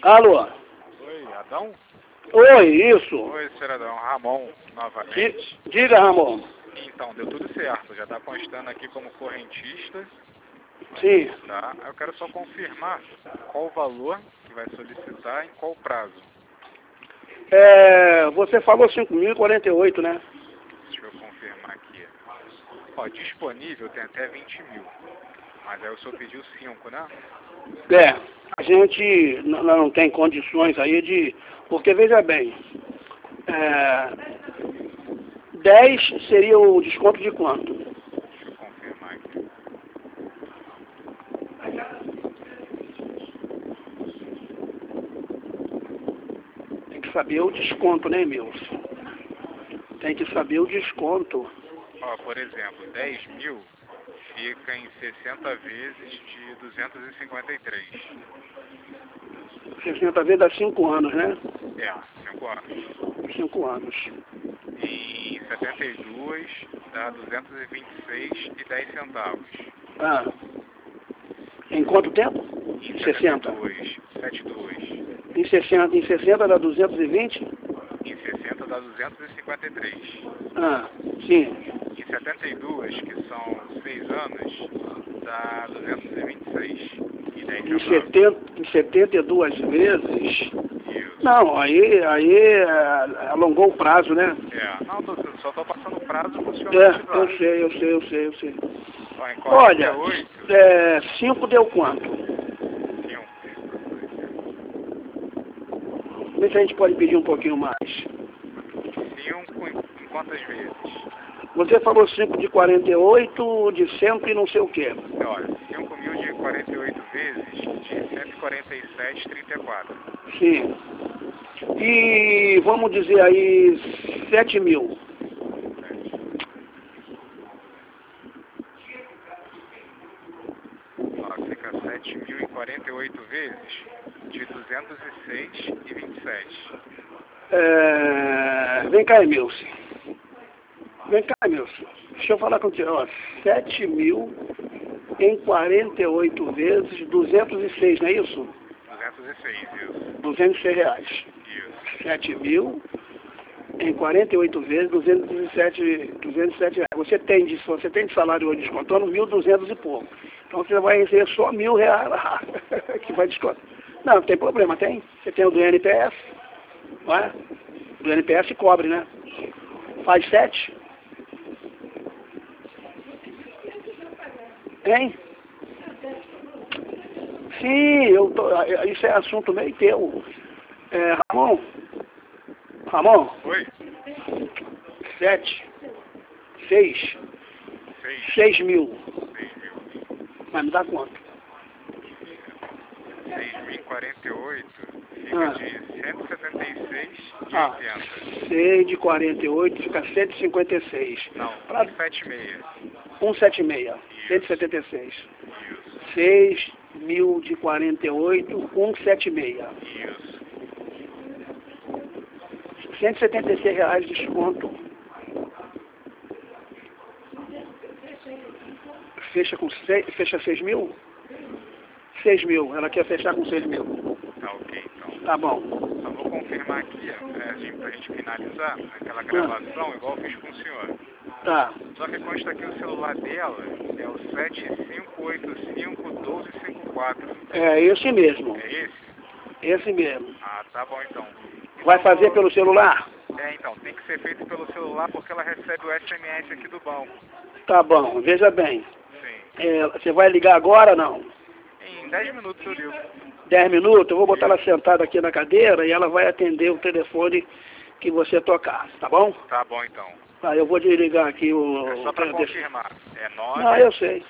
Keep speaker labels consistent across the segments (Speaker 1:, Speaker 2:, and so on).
Speaker 1: Alô?
Speaker 2: Oi, Adão?
Speaker 1: Oi, isso.
Speaker 2: Oi, senhor Adão. Ramon, novamente.
Speaker 1: Diga, Ramon.
Speaker 2: Então, deu tudo certo. Já está constando aqui como correntista.
Speaker 1: Sim.
Speaker 2: Tá? Eu quero só confirmar qual o valor que vai solicitar e em qual prazo.
Speaker 1: Você falou 5.048, né?
Speaker 2: Deixa eu confirmar aqui. Ó, disponível tem até 20 mil. Mas aí o senhor pediu 5, né?
Speaker 1: A gente não tem condições aí de... Porque, veja bem, 10 seria o desconto de quanto?
Speaker 2: Deixa eu confirmar aqui.
Speaker 1: Tem que saber o desconto, né, Milson? Tem que saber o desconto.
Speaker 2: Ó, por exemplo, 10 mil fica em 60 vezes de 253.
Speaker 1: 60 vezes dá 5 anos, né?
Speaker 2: 5 anos.
Speaker 1: 5 anos.
Speaker 2: Em 72 dá 226 e 10 centavos.
Speaker 1: Em quanto tempo?
Speaker 2: Em
Speaker 1: 60.
Speaker 2: 72.
Speaker 1: Em 60 dá 220?
Speaker 2: Em 60 dá 253.
Speaker 1: Sim.
Speaker 2: Em 72, que são 6 anos, dá 226 e 10 centavos.
Speaker 1: Em 72 vezes...
Speaker 2: Isso.
Speaker 1: Não, aí alongou o prazo, né?
Speaker 2: Não, só estou passando o prazo para o senhor
Speaker 1: Eu sei.
Speaker 2: Ó, em 48,
Speaker 1: Olha, 5 deu quanto?
Speaker 2: 5.
Speaker 1: Vê se a gente pode pedir um pouquinho mais.
Speaker 2: 5 em quantas vezes?
Speaker 1: Você falou 5 de 48, de 100 e não sei o quê.
Speaker 2: Olha, 5 mil de 48 vezes de 147,34.
Speaker 1: Sim. E vamos dizer aí 7 mil.
Speaker 2: Ó, fica 7 mil em 48 vezes de 206,27.
Speaker 1: Vem cá, Emilson. Deixa eu falar contigo. Ó, 7 mil em 48 vezes 206, não é isso?
Speaker 2: 206, isso.
Speaker 1: 206 reais.
Speaker 2: Isso.
Speaker 1: 7 mil em 48 vezes 207 reais. Você tem de salário hoje descontando 1.200 e pouco. Então você vai receber só 1.000 reais que vai descontar. Não tem problema, tem. Você tem o do NPS, não é? Do NPS cobre, né? Faz 7. Hein? Sim, isso é assunto meio teu. Ramon?
Speaker 2: Oi?
Speaker 1: 7. 6 mil.
Speaker 2: 6 mil.
Speaker 1: Vai me dar quanto?
Speaker 2: 6 mil em 48 fica de 176,80.
Speaker 1: 6 de 48 fica 156.
Speaker 2: Não,
Speaker 1: Pra...
Speaker 2: 176.
Speaker 1: 176. 176.
Speaker 2: Isso.
Speaker 1: 6 mil de 48, 176.
Speaker 2: Isso.
Speaker 1: 176 reais de desconto. Fecha 6 mil? 6 mil. Ela quer fechar com 6 mil.
Speaker 2: Tá ok, então.
Speaker 1: Tá bom.
Speaker 2: Só vou confirmar aqui, pra gente finalizar aquela gravação, igual eu fiz com o senhor.
Speaker 1: Tá.
Speaker 2: Só que consta aqui o celular dela é o 7585-1254.
Speaker 1: É esse mesmo.
Speaker 2: É esse?
Speaker 1: Esse mesmo.
Speaker 2: Ah, tá bom então.
Speaker 1: Vai fazer pelo celular?
Speaker 2: Então, tem que ser feito pelo celular porque ela recebe o SMS aqui do banco.
Speaker 1: Tá bom, veja bem.
Speaker 2: Sim.
Speaker 1: Você vai ligar agora ou não?
Speaker 2: Em 10 minutos eu ligo.
Speaker 1: 10 minutos? Eu vou botar ela sentada aqui na cadeira e ela vai atender o telefone que você tocar, tá bom?
Speaker 2: Tá bom então.
Speaker 1: Tá, eu vou desligar aqui o...
Speaker 2: É só pra confirmar. É 9
Speaker 1: Ah, eu sei.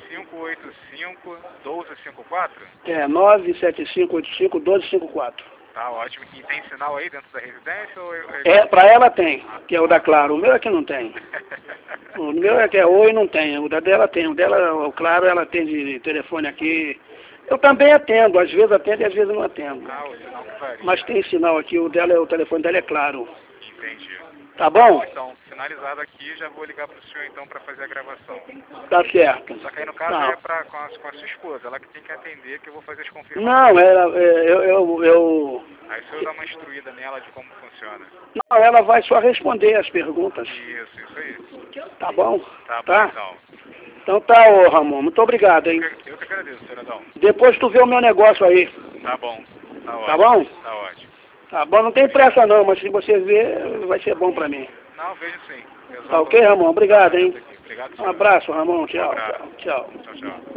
Speaker 2: 7585-1254?
Speaker 1: É 97585-1254.
Speaker 2: Tá ótimo. E tem sinal aí dentro da residência? Ou
Speaker 1: Pra ela tem, que é o da Claro. O meu é que não tem. O meu é que é Oi, não tem. O da dela tem. O dela, o Claro, ela atende telefone aqui. Eu também atendo. Às vezes atendo e às vezes não atendo.
Speaker 2: Ah, o sinal que varia.
Speaker 1: Mas tem sinal aqui. O telefone dela é Claro.
Speaker 2: Entendi.
Speaker 1: Tá bom?
Speaker 2: Então, finalizado aqui, já vou ligar para o senhor então para fazer a gravação.
Speaker 1: Tá certo.
Speaker 2: Só que aí no caso
Speaker 1: Tá.
Speaker 2: é com a sua esposa, ela que tem que atender, que eu vou fazer as confirmações.
Speaker 1: Não, eu...
Speaker 2: Aí o senhor dá uma instruída nela de como funciona.
Speaker 1: Não, ela vai só responder as perguntas.
Speaker 2: Isso aí.
Speaker 1: Tá bom?
Speaker 2: Tá bom,
Speaker 1: Tá?
Speaker 2: então.
Speaker 1: Então tá, ô Ramon. Muito obrigado, hein?
Speaker 2: Eu que agradeço, senadão.
Speaker 1: Depois tu vê o meu negócio aí.
Speaker 2: Tá bom. Tá ótimo.
Speaker 1: Tá bom?
Speaker 2: Tá ótimo.
Speaker 1: Tá bom, não tem pressa não, mas se você ver, vai ser bom pra mim.
Speaker 2: Não, vejo sim.
Speaker 1: Tá ok, Ramon? Obrigado, hein?
Speaker 2: Obrigado,
Speaker 1: Um
Speaker 2: senhor.
Speaker 1: abraço, Ramon. Tchau,
Speaker 2: Um abraço.
Speaker 1: tchau.
Speaker 2: Tchau, tchau.